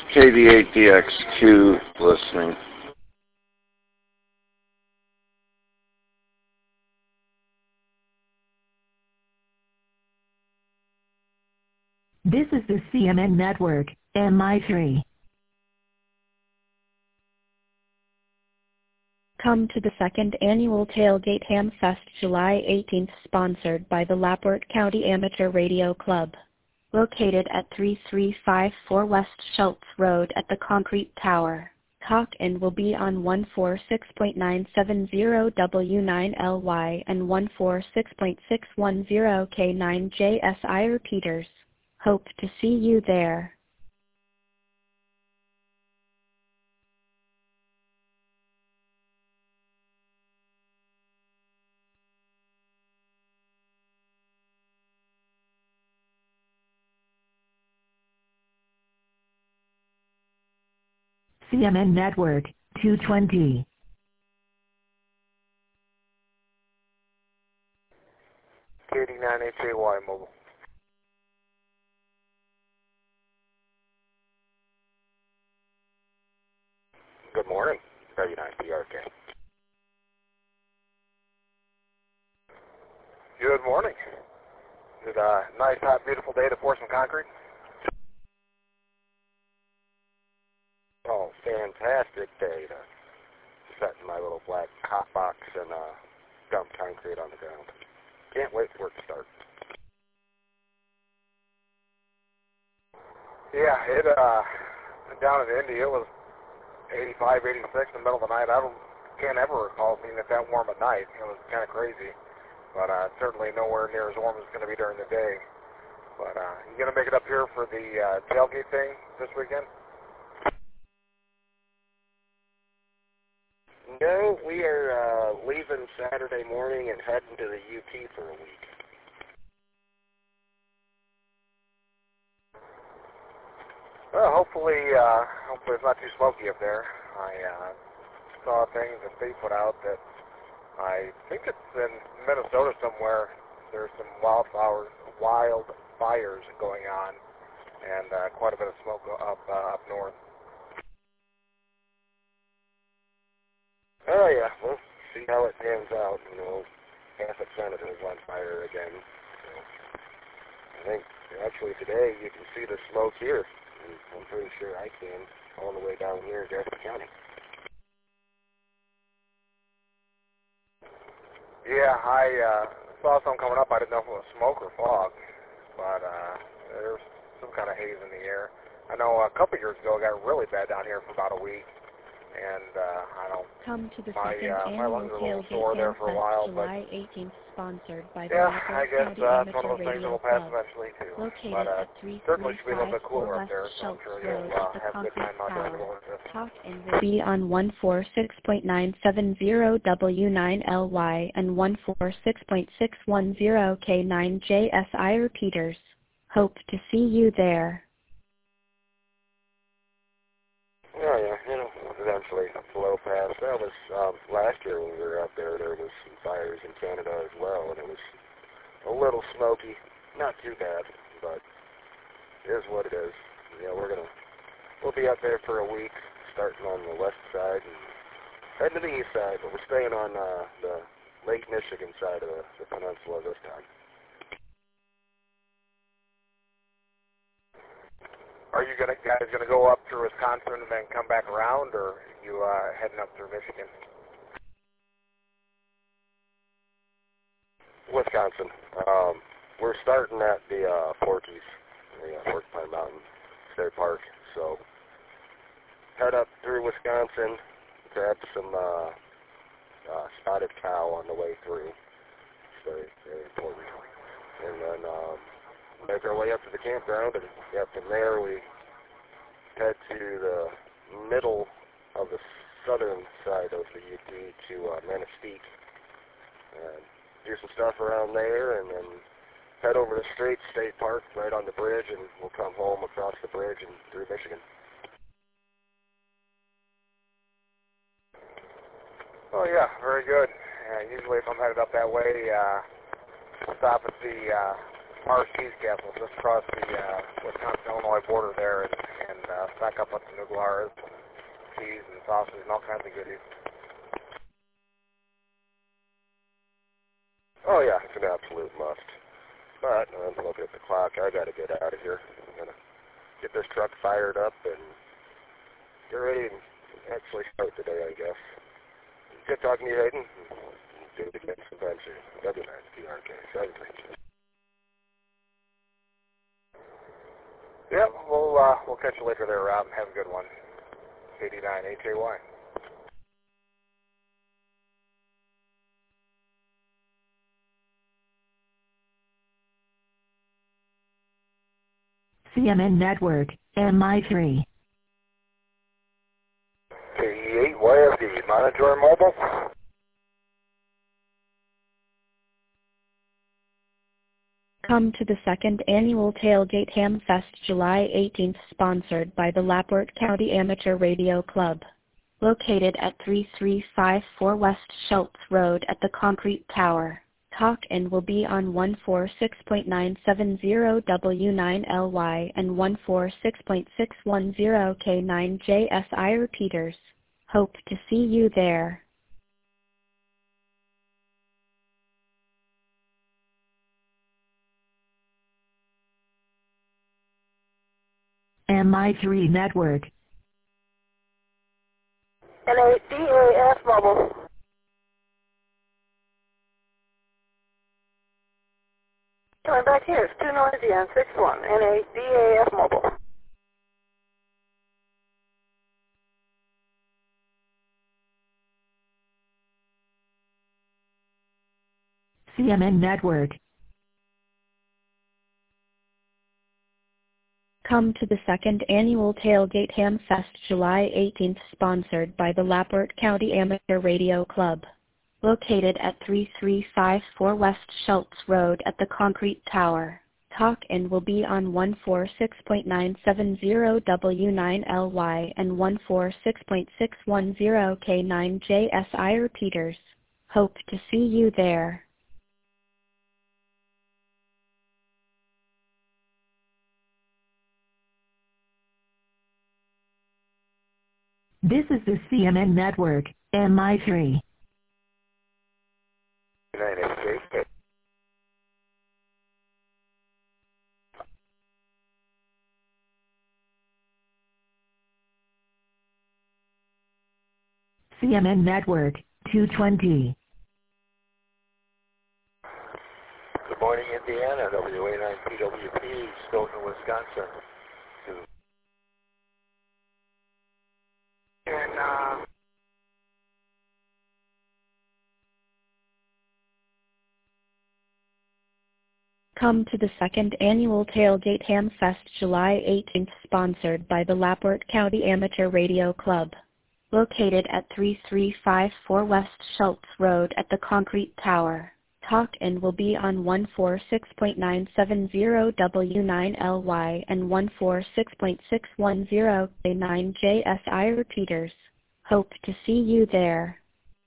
KD8DX2 listening. This is the CNN Network, MI3. Come to the second annual Tailgate Ham Fest July 18th, sponsored by the LaPorte County Amateur Radio Club. Located at 3354 West Schultz Road at the Concrete Tower. Talk-in will be on 146.970W9LY and 146.610K9JSI repeaters. Hope to see you there. CNN Network, 220. KD9HAY mobile. Good morning, W9PRK. Good morning. Is it a nice, hot, beautiful day to pour some concrete? Oh, fantastic day to set in my little black hot box and dump concrete on the ground. Can't wait for it to start. Yeah, down in Indy, it was 85, 86 in the middle of the night. Can't ever recall being it that warm at night. It was kind of crazy, but certainly nowhere near as warm as it's going to be during the day. But you going to make it up here for the tailgate thing this weekend? No, we are leaving Saturday morning and heading to the UP for a week. Well, hopefully it's not too smoky up there. I saw things that they put out that I think it's in Minnesota somewhere. There's some wildfires going on, and quite a bit of smoke up north. Oh yeah, we'll see how it pans out. You know, half of Canada is on fire again. So I think actually today you can see the smoke here. I'm pretty sure I can, all the way down here in Jefferson County. Yeah, I saw some coming up. I didn't know if it was smoke or fog, but there's some kind of haze in the air. I know a couple years ago it got really bad down here for about a week, and I don't. Come to the my lungs were a little Tailgate sore there for a while, July 18th, sponsored by the yeah, LaPorte I guess County that's one Amateur of those things that Radio will pass Club. eventually too. Located But at certainly should be a little bit 3354 cooler up West there, so I'm Schultz sure Road you'll at the have a good Concrete time out there to Tower. go with this. Talk-in will be on 146.970W9LY and 146.610K9JSI repeaters. Hope to see you there. Oh yeah, you know, eventually blow past. That was last year when we were out there. There was some fires in Canada as well, and it was a little smoky. Not too bad, but it is what it is. You know, we'll be out there for a week, starting on the west side and heading to the east side, but we're staying on the Lake Michigan side of the peninsula this time. Are you guys gonna go up through Wisconsin and then come back around, or are you heading up through Michigan? Wisconsin. We're starting at the Forkies, the Porcupine Mountain State Park. So head up through Wisconsin, grab some spotted cow on the way through. It's very, very important. And then make our way up to the campground, and from there we head to the middle of the southern side of the UP to Manistee, and do some stuff around there, and then head over to Strait State Park right on the bridge, and we'll come home across the bridge and through Michigan. Oh yeah, very good. Usually if I'm headed up that way, stop at the Park, Keys Castle, just across the Wisconsin-Illinois border there, and back up to Nuglaras, cheese and sausages and all kinds of goodies. Oh yeah, it's an absolute must. But I'm looking at the clock. I got to get out of here. I'm gonna get this truck fired up and get ready and actually start the day, I guess. Good talking to you, Hayden. Do it again sometime soon. W9PRK 17. Yep, we'll catch you later there, Rob. Have a good one. 89 HAY. CMN Network, MI3. KE8 YFD, Monitor Mobile. Come to the second annual Tailgate Ham Fest July 18th, sponsored by the Laporte County Amateur Radio Club. Located at 3354 West Schultz Road at the Concrete Tower. Talk-in will be on 146.970W9LY and 146.610K9JSI repeaters. Hope to see you there. MI3 Network. NADAF Mobile. Coming back here, it's too noisy on 6-1, NADAF Mobile. CMN Network. Come to the second annual Tailgate Ham Fest July 18th, sponsored by the Laporte County Amateur Radio Club. Located at 3354 West Schultz Road at the Concrete Tower. Talk-in will be on 146.970W9LY and 146.610K9JSI repeaters. Hope to see you there. This is the CMN Network, MI3. 9HK. CMN Network, 220. Good morning, Indiana. WA9PWP, Stoughton, Wisconsin. And, Come to the second annual Tailgate Ham Fest July 18th, sponsored by the Laporte County Amateur Radio Club. Located at 3354 West Schultz Road at the Concrete Tower. Talk-in will be on 146.970W9LY and 146.610K9JSI repeaters. Hope to see you there.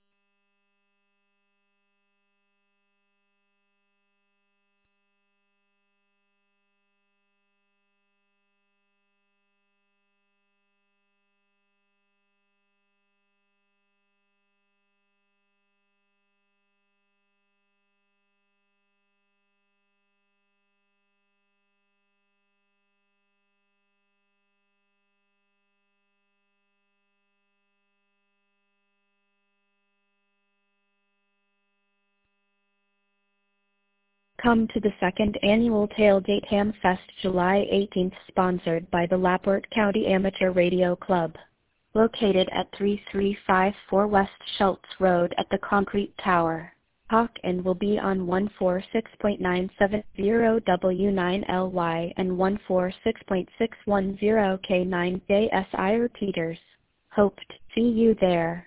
Come to the second annual Tailgate Ham Fest July 18th, sponsored by the Laporte County Amateur Radio Club. Located at 3354 West Schultz Road at the Concrete Tower. Talk-in will be on 146.970W9LY and 146.610K9JSI repeaters. Hope to see you there.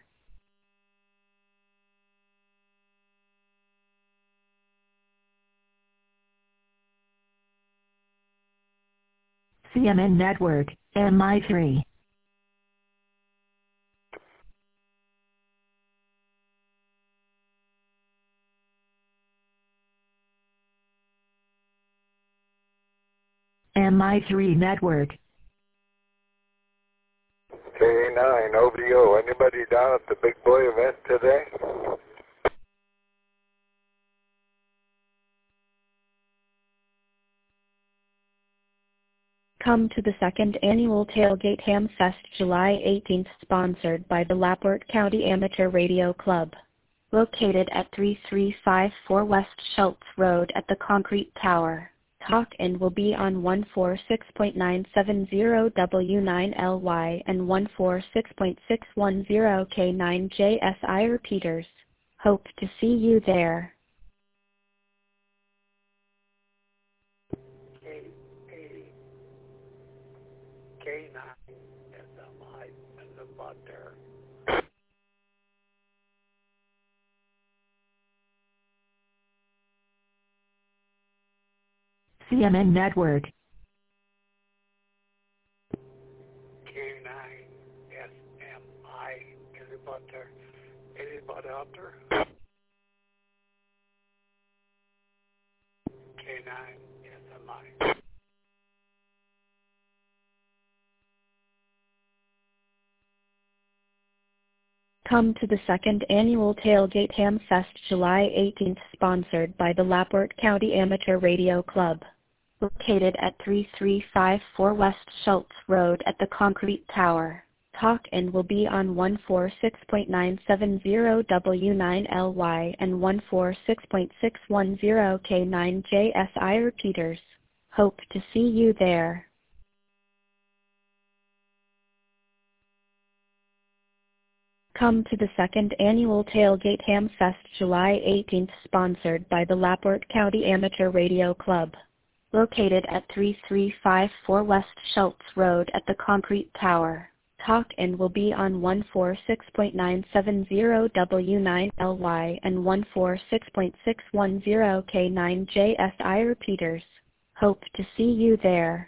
CMN Network, MI3. MI3 Network. K9, OVO. Anybody down at the Big Boy event today? Come to the second annual Tailgate Ham Fest July 18th, sponsored by the LaPorte County Amateur Radio Club. Located at 3354 West Schultz Road at the Concrete Tower. Talk-in will be on 146.970W9LY and 146.610K9JSI repeaters. Hope to see you there. K9 SMI and the butter. CMN Network. K9 SMI is the butter. Anybody out there? K9 SMI. Come to the second annual Tailgate Ham Fest July 18th, sponsored by the LaPorte County Amateur Radio Club. Located at 3354 West Schultz Road at the Concrete Tower. Talk-in will be on 146.970W9LY and 146.610K9JSI repeaters. Hope to see you there. Come to the second annual Tailgate Ham Fest July 18th, sponsored by the LaPorte County Amateur Radio Club. Located at 3354 West Schultz Road at the Concrete Tower. Talk-in will be on 146.970W9LY and 146.610K9JSI repeaters. Hope to see you there.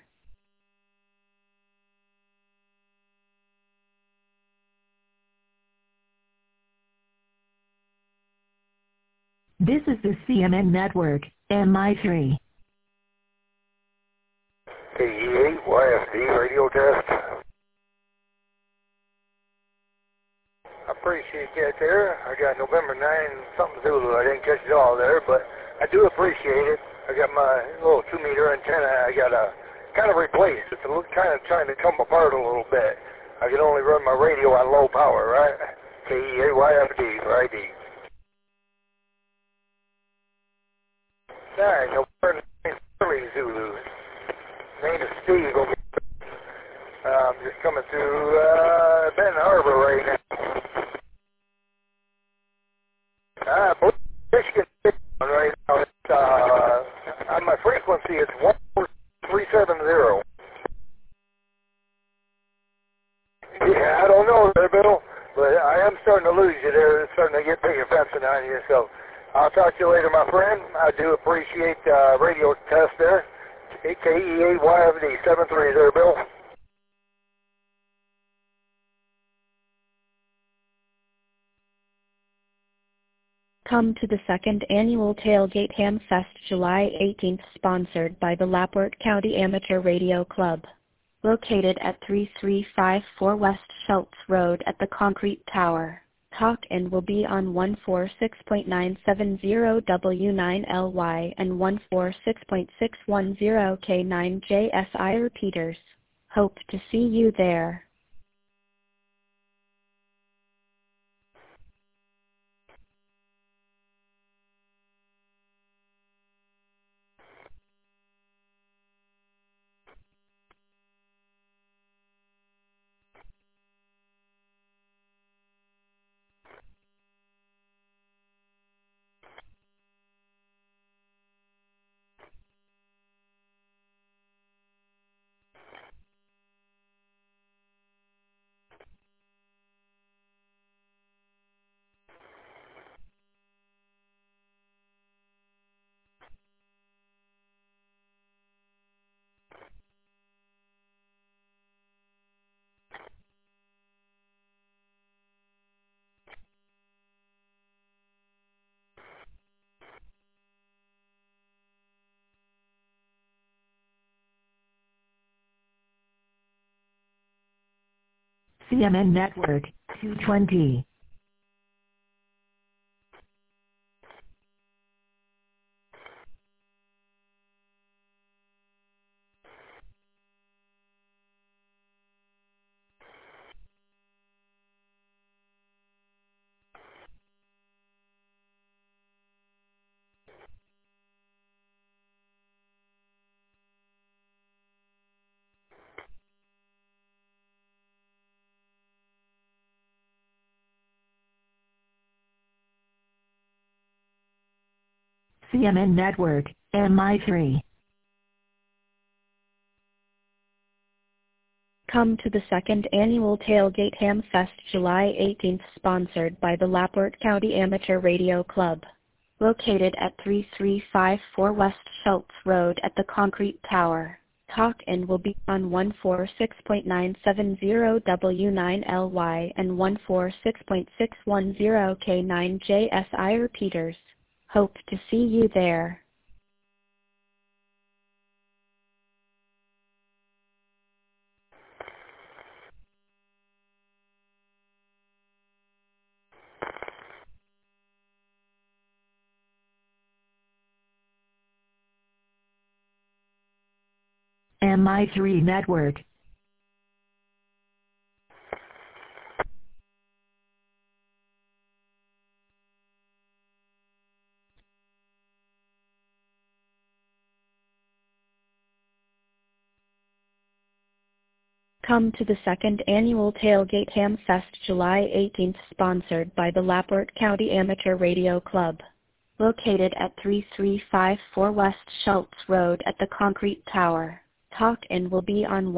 This is the CMN Network, MI3. KE8 YFD radio test. I appreciate that there. I got November 9 something Zulu. I didn't catch it all there, but I do appreciate it. I got my little 2-meter antenna. I got a kind of replaced. It's a little, kind of trying to come apart a little bit. I can only run my radio on low power, right? KE8 YFD for ID. Alright, November 9 early Zulu. Name is Steve over here. I'm just coming through Ben Harbor right now. Michigan right now. On my frequency, it's 14370. Yeah, I don't know there, Bill, but I am starting to lose you there. It's starting to get pretty offensive on you, so I'll talk to you later, my friend. I do appreciate the radio test there. KE8 YFD 73 there, Bill. Come to the second annual Tailgate Ham Fest July 18th, sponsored by the LaPorte County Amateur Radio Club. Located at 3354 West Schultz Road at the Concrete Tower. Talk-in will be on 146.970W9LY and 146.610K9JSI repeaters. Hope to see you there. CMN Network, 220. CMN Network, MI3. Come to the second annual Tailgate Ham Fest July 18th, sponsored by the LaPorte County Amateur Radio Club. Located at 3354 West Schultz Road at the Concrete Tower. Talk-in will be on 146.970W9LY and 146.610K9JSI repeaters. Hope to see you there. MI3 Network. Come to the second annual Tailgate Ham Fest July 18th, sponsored by the LaPorte County Amateur Radio Club. Located at 3354 West Schultz Road at the Concrete Tower. Talk-in will be on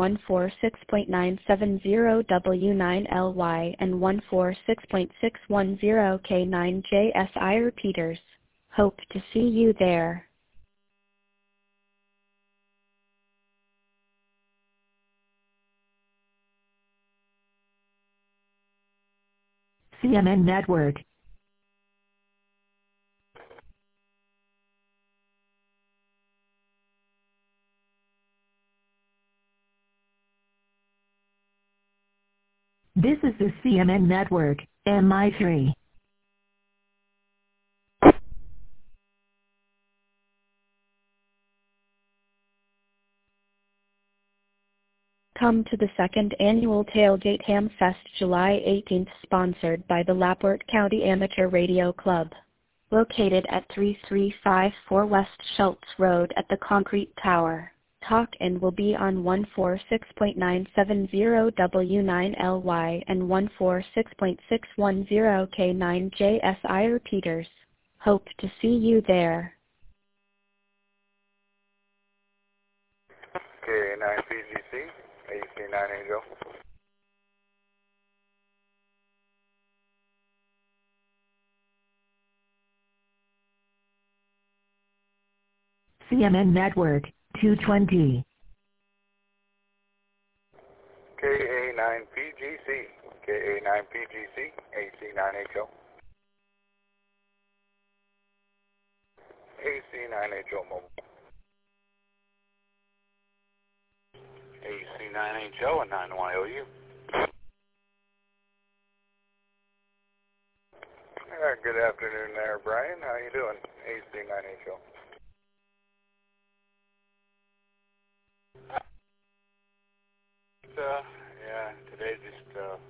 146.970W9LY and 146.610K9JSI repeaters. Hope to see you there. CMN Network. This is the CMN Network, MI3. Come to the second annual Tailgate Ham Fest July 18th, sponsored by the LaPorte County Amateur Radio Club. Located at 3354 West Schultz Road at the Concrete Tower. Talk-in will be on 146.970W9LY and 146.610K9JSI repeaters. Hope to see you there. K9PGC, AC980. CMN Network, 220. KA9PGC, KA9PGC, AC9HO. AC9HO mobile. AC9HO and 9YOU. Good afternoon there, Brian. How you doing? AC9HO. Yeah, today just,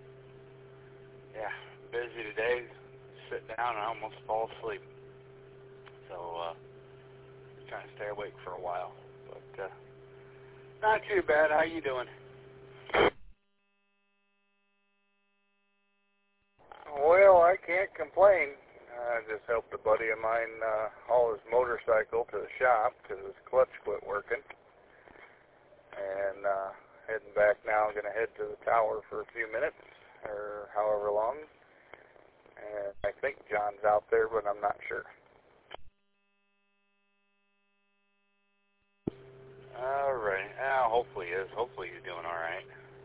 busy today. Sit down and almost fall asleep. So, trying to stay awake for a while. But, not too bad. How you doing? Well, I can't complain. I just helped a buddy of mine haul his motorcycle to the shop because his clutch quit working. And heading back now. I'm going to head to the tower for a few minutes or however long. And I think John's out there, but I'm not sure. All right. Hopefully he is. Hopefully he's doing all right.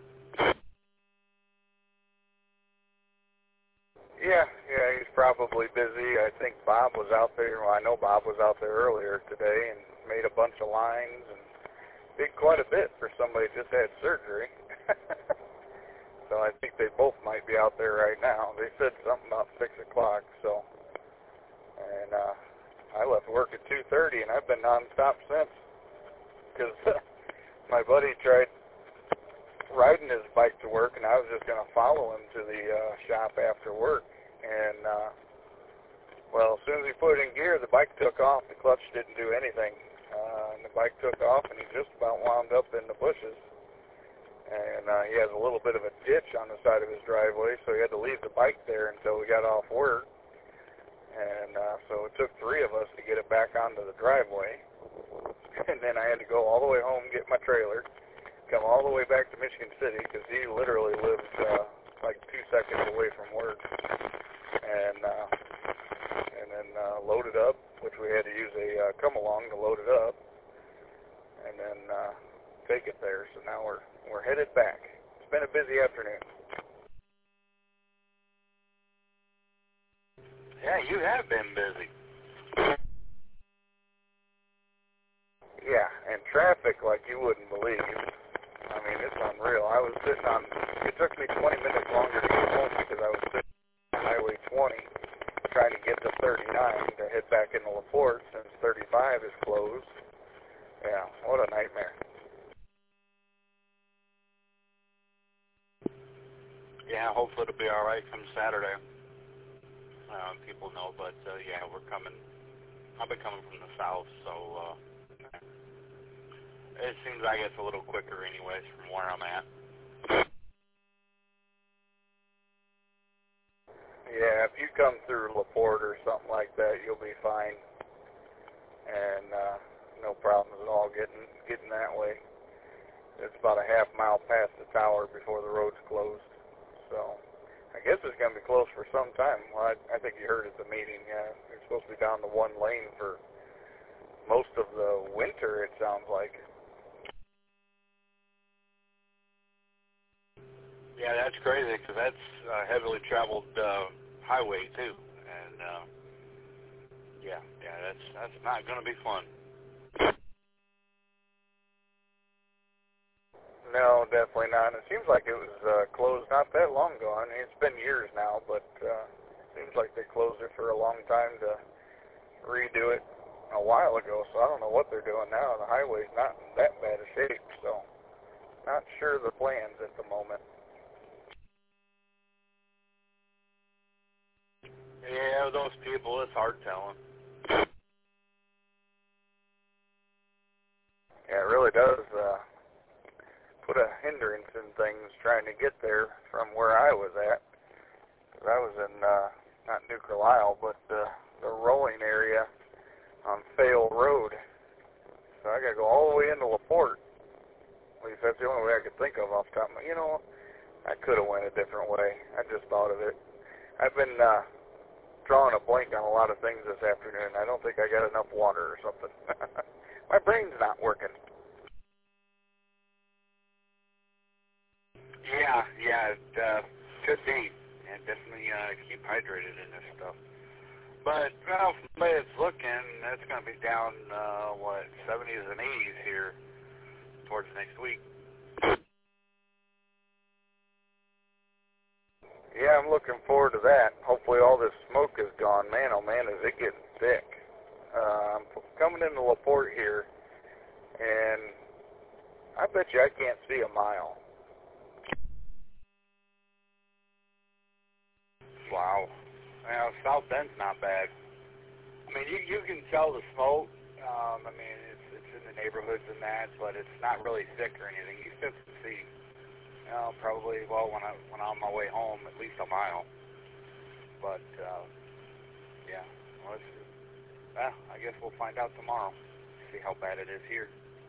Yeah, he's probably busy. I think Bob was out there. Well, I know Bob was out there earlier today and made a bunch of lines and did quite a bit for somebody who just had surgery. So I think they've out there right now. They said something about 6 o'clock, so. And I left work at 2:30, and I've been nonstop since. Because my buddy tried riding his bike to work, and I was just going to follow him to the shop after work. And, well, as soon as he put it in gear, the bike took off. The clutch didn't do anything. And the bike took off, and he just about wound up in the bushes. And he has a little bit of a ditch on the side of his driveway, so he had to leave the bike there until we got off work. And so it took 3 of us to get it back onto the driveway. And then I had to go all the way home, get my trailer, come all the way back to Michigan City, because he literally lives like 2 seconds away from work. And then load it up, which we had to use a come-along to load it up, and then take it there. So now we're headed back. It's been a busy afternoon. Yeah, you have been busy. Yeah, and traffic like you wouldn't believe. I mean, it's unreal. I was sitting on, it took me 20 minutes longer to get home because I was sitting on Highway 20 trying to get to 39 to head back into LaPorte since 35 is closed. Yeah, what a nightmare. Yeah, hopefully it'll be all right come Saturday. People know, but yeah, we're coming. I'll be coming from the south, so it seems like it's a little quicker anyways from where I'm at. Yeah, if you come through LaPorte or something like that, you'll be fine. And no problems at all getting that way. It's about a half mile past the tower before the road's closed. So I guess it's going to be closed for some time. Well, I think you heard at the meeting, it's supposed to be down to 1 lane for most of the winter, it sounds like. Yeah, that's crazy because that's a heavily traveled highway too, and yeah, that's not going to be fun. No, definitely not. It seems like it was closed not that long ago. I mean, it's been years now, but it seems like they closed it for a long time to redo it a while ago, so I don't know what they're doing now. The highway's not in that bad a shape, so not sure the plans at the moment. Yeah, those people, it's hard telling. Yeah, it really does put a hindrance in things trying to get there from where I was at. 'Cause I was in, not New Carlisle, but the rolling area on Fayal Road. So I got to go all the way into LaPorte. At least that's the only way I could think of off the top of my, you know, I could have went a different way. I just thought of it. I've been drawing a blank on a lot of things this afternoon. I don't think I got enough water or something. My brain's not working. Yeah, it could be. And definitely keep hydrated in this stuff. But, well, from the way it's looking, it's going to be down, 70s and 80s here towards next week. Yeah, I'm looking forward to that. Hopefully all this smoke is gone. Man, oh man, is it getting thick. I'm coming into LaPorte here, and I bet you I can't see a mile. Wow. Well, South Bend's not bad. I mean, you can tell the smoke. I mean, it's in the neighborhoods and that, but it's not really thick or anything. You still can see, probably, well, when I'm on my way home, at least a mile. But, yeah, well, I guess we'll find out tomorrow, see how bad it is here.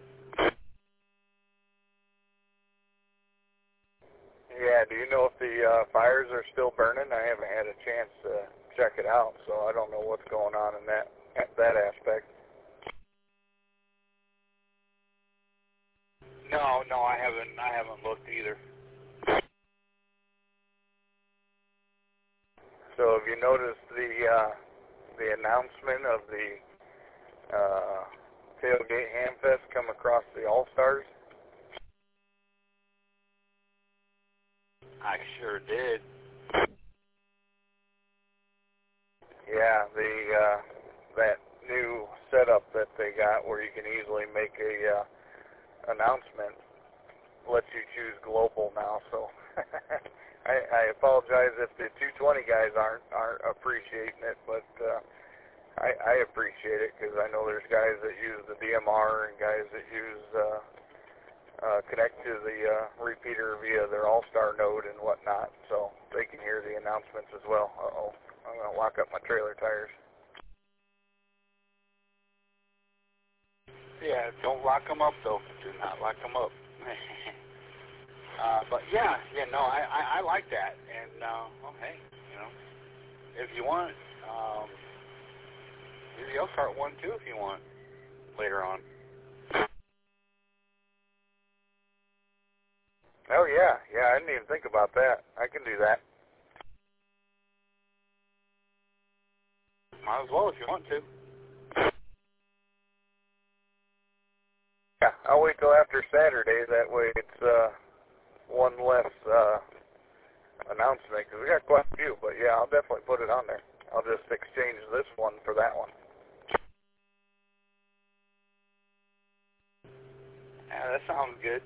Yeah, do you know if the fires are still burning? I haven't had a chance to check it out, so I don't know what's going on in that aspect. No, I haven't looked either. So have you noticed the announcement of the Tailgate Hamfest come across the All-Stars? I sure did. Yeah, that new setup that they got where you can easily make a announcement lets you choose global now. So I apologize if the 220 guys aren't appreciating it, but I appreciate it because I know there's guys that use the DMR and guys that use connect to the repeater via their All-Star node and whatnot, so they can hear the announcements as well. Uh-oh, I'm going to lock up my trailer tires. Yeah, don't lock them up, though. Do not lock them up. But yeah, no, I like that. And, well, hey, you know, if you want, do the Elkhart one, too, if you want, later on. Oh, yeah, I didn't even think about that. I can do that. Might as well if you want to. Yeah, I'll wait till after Saturday. That way it's one less announcement, because we got quite a few. But, yeah, I'll definitely put it on there. I'll just exchange this one for that one. Yeah, that sounds good.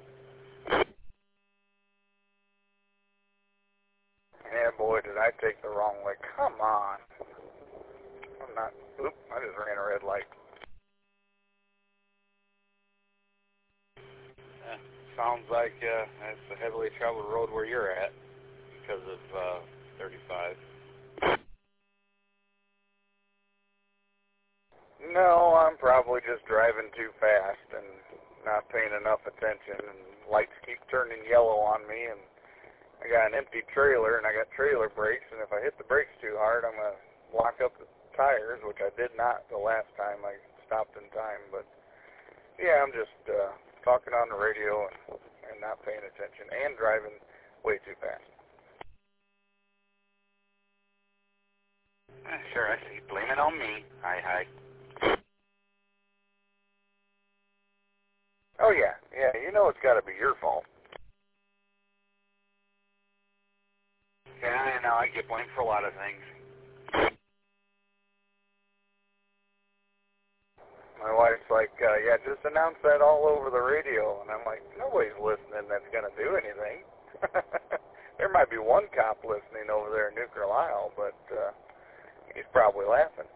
Yeah, boy, did I take the wrong way. Come on. I'm not... Oop, I just ran a red light. Sounds like it's a heavily traveled road where you're at because of 35. No, I'm probably just driving too fast and not paying enough attention, and lights keep turning yellow on me, and I got an empty trailer, and I got trailer brakes, and if I hit the brakes too hard, I'm going to lock up the tires, which I did not the last time I stopped in time. But, yeah, I'm just talking on the radio and not paying attention and driving way too fast. Sure, I see. Blame it on me. Hi. Oh, yeah, you know it's got to be your fault. Yeah, I know. I get blamed for a lot of things. My wife's like, yeah, just announce that all over the radio. And I'm like, nobody's listening that's going to do anything. There might be one cop listening over there in New Carlisle, but he's probably laughing.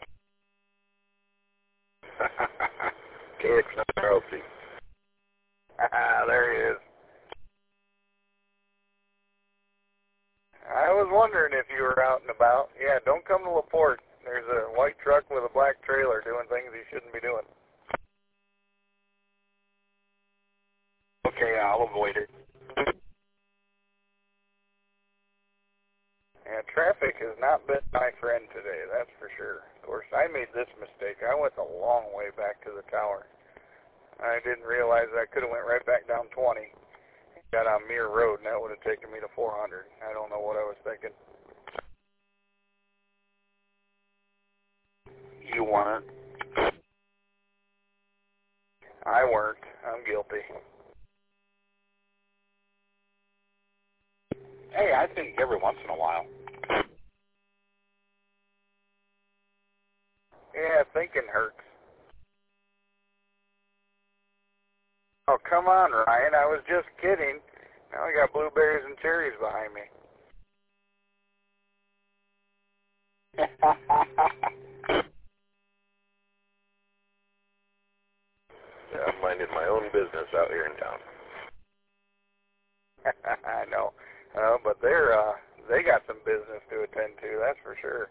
KXRLC. There he is. I was wondering if you were out and about. Yeah, don't come to LaPorte. There's a white truck with a black trailer doing things he shouldn't be doing. Okay, I'll avoid it. Yeah, traffic has not been my friend today, that's for sure. Of course, I made this mistake. I went a long way back to the tower. I didn't realize I could have went right back down 20. Got on Muir Road, and that would have taken me to 400. I don't know what I was thinking. You weren't. I weren't. I'm guilty. Hey, I think every once in a while. Yeah, thinking hurts. Oh, come on, Ryan. I was just kidding. Now I got blueberries and cherries behind me. I'm minding my own business out here in town. I know. But they got some business to attend to, that's for sure.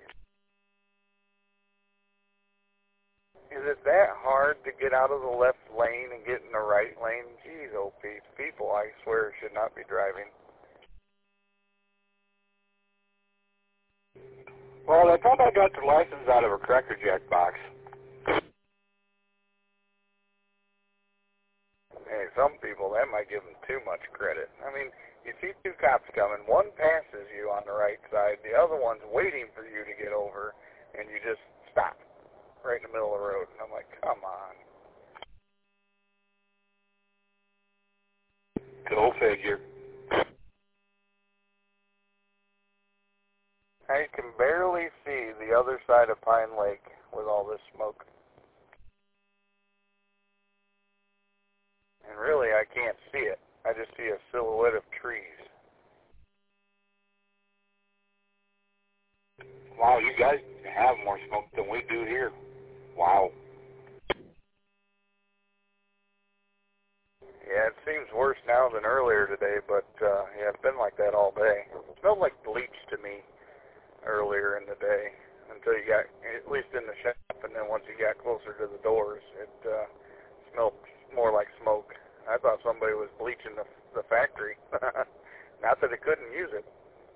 Is it that hard to get out of the left lane and get in the right lane? Jeez, oh, people, I swear, should not be driving. Well, they thought I got their license out of a Cracker Jack box. Hey, some people, that might give them too much credit. I mean, you see two cops coming. One passes you on the right side. The other one's waiting for you to get over, and you just stop right in the middle of the road. And I'm like, come on. Go figure. I can barely see the the other side of Pine Lake with all this smoke. And really, I can't see it. I just see a silhouette of trees. Wow, you guys have more smoke than we do here. Wow. Yeah, it seems worse now than earlier today, but yeah, it's been like that all day. It smelled like bleach to me earlier in the day until you got, at least in the shop, and then once you got closer to the doors, it smelled more like smoke. I thought somebody was bleaching the factory. Not that it couldn't use it.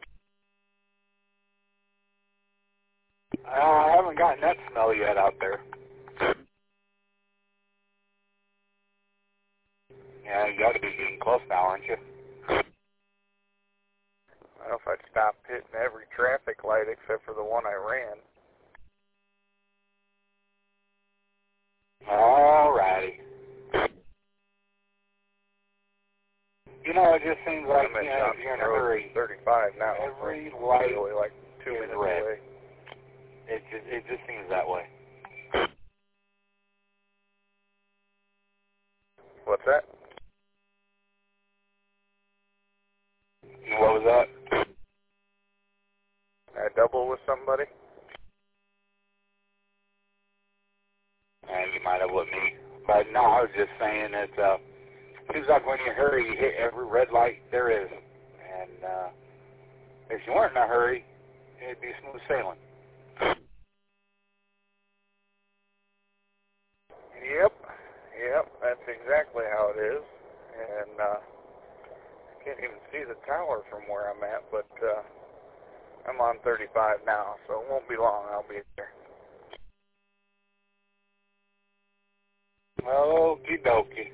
I haven't gotten that smell yet out there. Yeah, you got to be getting close now, aren't you? I don't know if I'd stop hitting every traffic light except for the one I ran. Alrighty. You know, it just seems like, I'm at you know, if you're in a hurry, 35 now. every light really like 2 is minutes red. away. It just seems that way. What's that? What was that? I double with somebody? You might have with me. But no, I was just saying that seems like when you hurry, you hit every red light there is. And if you weren't in a hurry, it'd be smooth sailing. Yep, that's exactly how it is. And I can't even see the tower from where I'm at, but I'm on 35 now, so it won't be long. I'll be there. Okie dokie.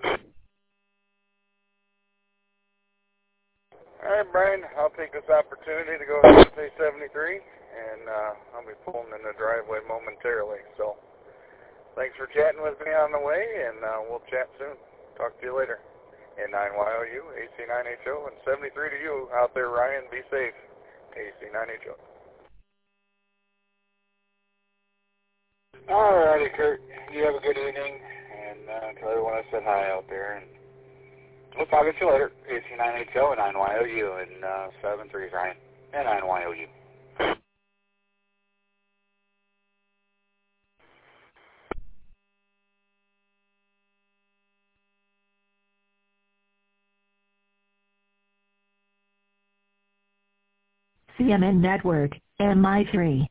All right, Brian, I'll take this opportunity to go to USA 73, and I'll be pulling in the driveway momentarily. So thanks for chatting with me on the way, and we'll chat soon. Talk to you later. N9YOU, AC9HO, and 73 to you out there, Ryan. Be safe. AC9HO. Alrighty, Kurt. You have a good evening, and tell everyone I said hi out there, and we'll talk to you later. AC9HO and 9YOU, and 73 is Ryan, and 9YOU. CMN Network, MI3.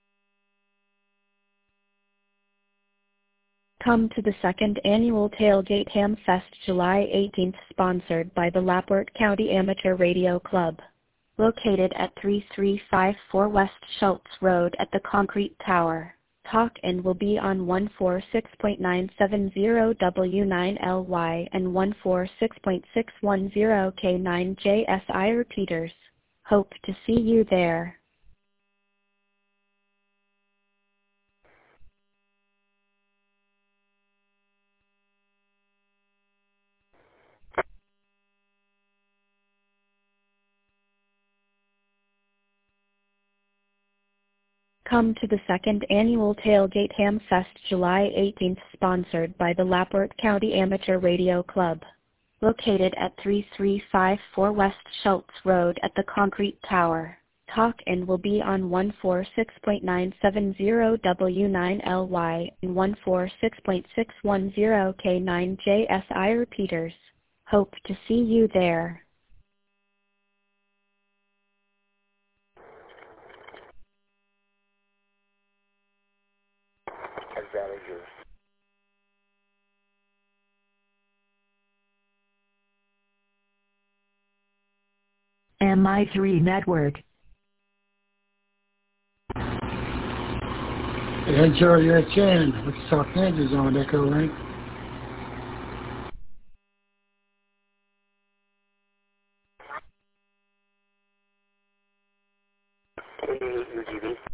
Come to the second annual Tailgate Ham Fest July 18th, sponsored by the LaPorte County Amateur Radio Club. Located at 3354 West Schultz Road at the Concrete Tower. Talk-in will be on 146.970W9LY and 146.610K9JSI repeaters. Hope to see you there. Come to the second annual Tailgate Ham Fest July 18th, sponsored by the LaPorte County Amateur Radio Club. Located at 3354 West Schultz Road at the Concrete Tower. Talk-in will be on 146.970W9LY and 146.610K9JSI repeaters. Hope to see you there. MI3 Network. Hey, Charlie, you're Chan with South Kansas on Echo Link. UGB.